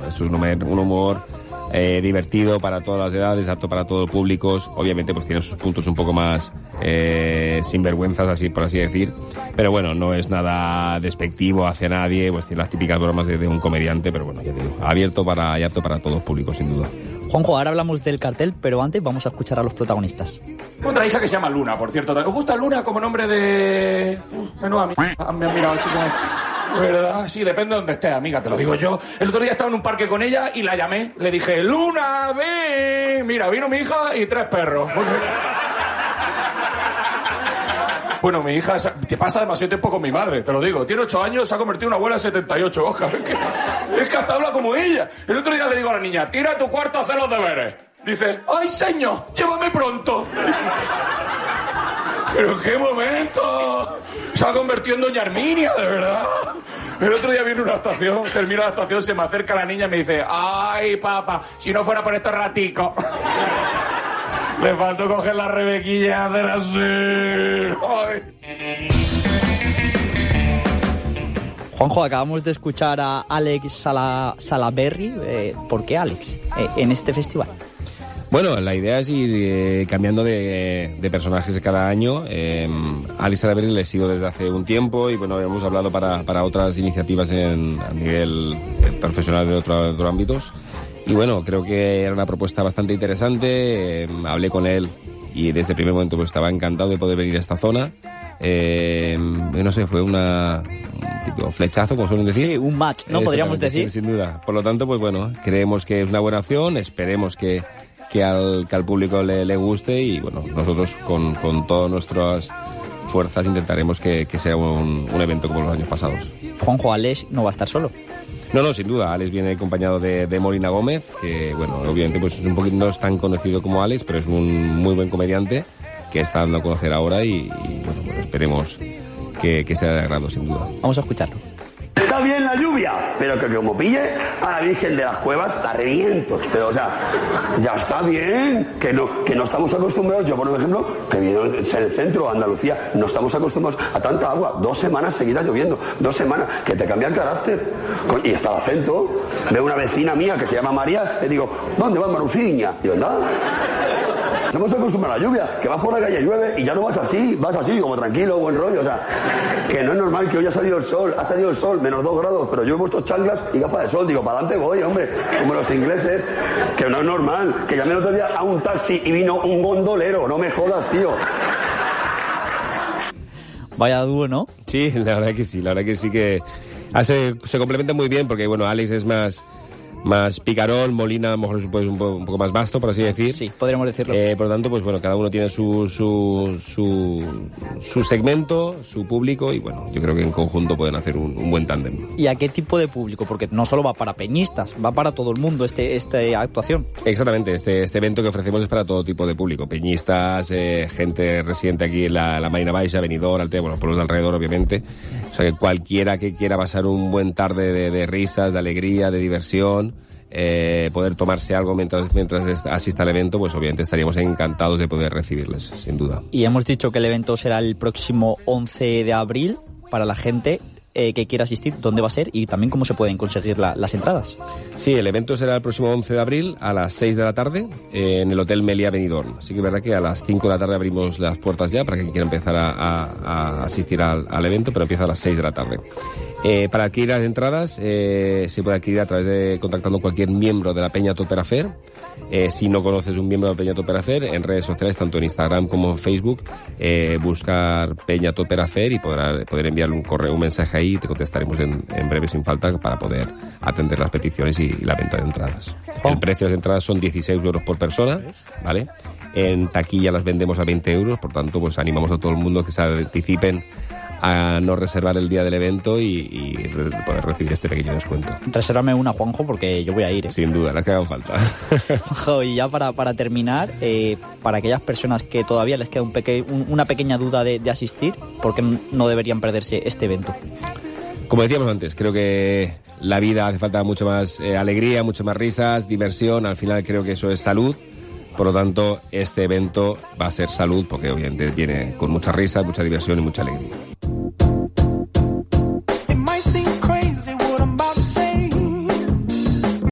es un humor divertido para todas las edades, apto para todos los públicos. Obviamente pues tiene sus puntos un poco más sinvergüenzas, así por así decir, pero bueno, no es nada despectivo hacia nadie, pues tiene las típicas bromas de un comediante, pero bueno, ya te digo, abierto y apto para todos los públicos, sin duda. Juanjo, ahora hablamos del cartel, pero antes vamos a escuchar a los protagonistas. Otra hija que se llama Luna, por cierto. ¿Os gusta Luna como nombre de...? Menuda me han mirado así como... ¿Verdad? Sí, depende de donde estés, amiga, te lo digo yo. El otro día estaba en un parque con ella y la llamé. Le dije, Luna, ven. Mira, vino mi hija y 3 perros. Bueno, mi hija te pasa demasiado tiempo con mi madre, te lo digo. Tiene 8 años, se ha convertido en una abuela de 78. Ojalá, es que hasta habla como ella. El otro día le digo a la niña, tira a tu cuarto a hacer los deberes. Dice, ¡ay, señor! ¡Llévame pronto! ¿Pero en qué momento? Se ha convertido en doña Herminia, de verdad. El otro día viene una estación, termina la estación, se me acerca la niña y me dice, ¡ay, papá! Si no fuera por estos raticos. Le faltó coger la Rebequilla y hacer así. ¡Ay! Juanjo, acabamos de escuchar a Alex Salaberry. ¿Por qué Alex en este festival? Bueno, la idea es ir cambiando de personajes cada año. Alex Salaberry le sigo desde hace un tiempo y bueno, hemos hablado para otras iniciativas a nivel profesional de otros ámbitos. Y bueno, creo que era una propuesta bastante interesante. Hablé con él y desde el primer momento pues estaba encantado de poder venir a esta zona. No sé, fue un tipo flechazo, como suelen decir. Sí, un match, ¿no? Podríamos decir. Sí, sin duda. Por lo tanto, pues bueno, creemos que es una buena opción, esperemos que al público le guste y bueno, nosotros con todas nuestras fuerzas intentaremos que sea un evento como los años pasados. Juanjo, Alex no va a estar solo. No, sin duda. Alex viene acompañado de Molina Gómez, que bueno, obviamente pues no es tan conocido como Alex, pero es un muy buen comediante que está dando a conocer ahora y bueno, pues esperemos que sea de agrado, sin duda. Vamos a escucharlo. Está bien la lluvia, pero que como pille a la Virgen de las Cuevas, la reviento. Pero, o sea, ya está bien, que no estamos acostumbrados. Yo, por ejemplo, que vivo en el centro, Andalucía, no estamos acostumbrados a tanta agua. 2 semanas seguidas lloviendo, 2 semanas, que te cambia el carácter. Y hasta el acento. Veo una vecina mía que se llama María, le digo, ¿dónde vas, Marusiña? Y yo, ¿verdad? Estamos acostumbrados a la lluvia, que vas por la calle, llueve y ya no vas así, como tranquilo, buen rollo, o sea, que no es normal que hoy ha salido el sol, menos 2 grados, pero yo he puesto chanclas y gafas de sol, digo, para adelante voy, hombre, como los ingleses, que no es normal, que llamé el otro día a un taxi y vino un gondolero, no me jodas, tío. Vaya dúo, ¿no? Sí, la verdad que sí que se complementa muy bien porque, bueno, Alex es más picarón, Molina a lo mejor es un poco más vasto, por así decir. Sí, podríamos decirlo. Por lo tanto, pues bueno, cada uno tiene su segmento, su público y bueno, yo creo que en conjunto pueden hacer un buen tándem. ¿Y a qué tipo de público? Porque no solo va para peñistas, va para todo el mundo esta actuación. Exactamente, este evento que ofrecemos es para todo tipo de público, peñistas, gente residente aquí en la Marina Baixa, Benidorm, Altea, bueno, los pueblos de alrededor obviamente. O sea que cualquiera que quiera pasar un buen tarde de risas, de alegría, de diversión, poder tomarse algo mientras asista al evento, pues obviamente estaríamos encantados de poder recibirles, sin duda. Y hemos dicho que el evento será el próximo 11 de abril para la gente que quiera asistir, dónde va a ser y también cómo se pueden conseguir las entradas. Sí, el evento será el próximo 11 de abril a las 6 de la tarde en el Hotel Meliá Benidorm. Así que es verdad que a las 5 de la tarde abrimos las puertas ya para quien quiera empezar a asistir al evento, pero empieza a las 6 de la tarde. Para adquirir las entradas se puede adquirir a través de contactando cualquier miembro de la Peña Topera Fair. Si no conoces un miembro de la Peña Topera Fair, en redes sociales, tanto en Instagram como en Facebook, buscar Peña Topera Fair y poder enviarle un correo, un mensaje ahí y te contestaremos en breve sin falta para poder atender las peticiones y la venta de entradas. El precio de las entradas son 16 euros por persona, ¿vale? En taquilla las vendemos a 20 euros, por tanto, pues animamos a todo el mundo que se anticipen a no reservar el día del evento y poder recibir este pequeño descuento. Resérvame una, Juanjo, porque yo voy a ir, ¿eh? Sin duda, las que hagan falta. Juanjo, y ya para terminar, para aquellas personas que todavía les queda una pequeña duda de asistir, ¿por qué no deberían perderse este evento? Como decíamos antes, creo que la vida hace falta mucho más alegría, mucho más risas, diversión. Al final creo que eso es salud. Por lo tanto, este evento va a ser salud porque obviamente viene con mucha risa, mucha diversión y mucha alegría.